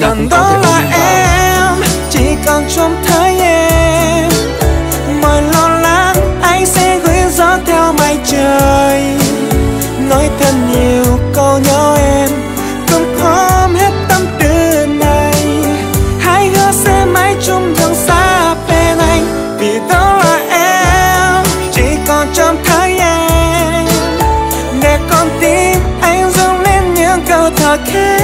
Cần đó là em, chỉ còn trong thấy em. Mọi lo lắng anh sẽ gửi gió theo mây trời. Nói thật nhiều câu nhớ em, không ôm hết tâm tư này. Hai đứa sẽ mãi chung đường xa bên anh. Vì đó là em, chỉ còn trong thấy em. Để con tim anh dâng lên những câu thật khẽ.